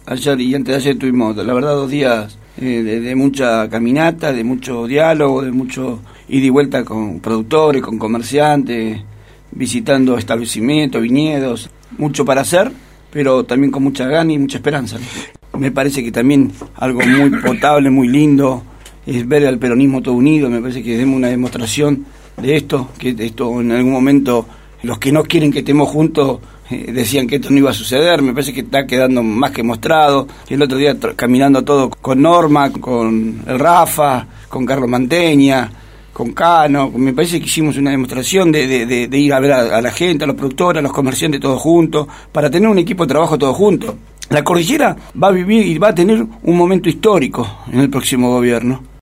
Ayer y antes de ayer tuvimos, la verdad, 2 días de mucha caminata, de mucho diálogo, de mucho ida y vuelta con productores, con comerciantes, visitando establecimientos, viñedos, mucho para hacer, pero también con mucha gana y mucha esperanza, ¿no? Me parece que también algo muy potable, muy lindo, es ver al peronismo todo unido. Me parece que demos una demostración de esto, que esto en algún momento los que no quieren que estemos juntos decían que esto no iba a suceder. Me parece que está quedando más que mostrado. El otro día caminando todo con Norma, con el Rafa, con Carlos Manteña, con Cano, me parece que hicimos una demostración de ir a ver a la gente, a los productores, a los comerciantes todos juntos, para tener un equipo de trabajo todos juntos. La cordillera va a vivir y va a tener un momento histórico en el próximo gobierno.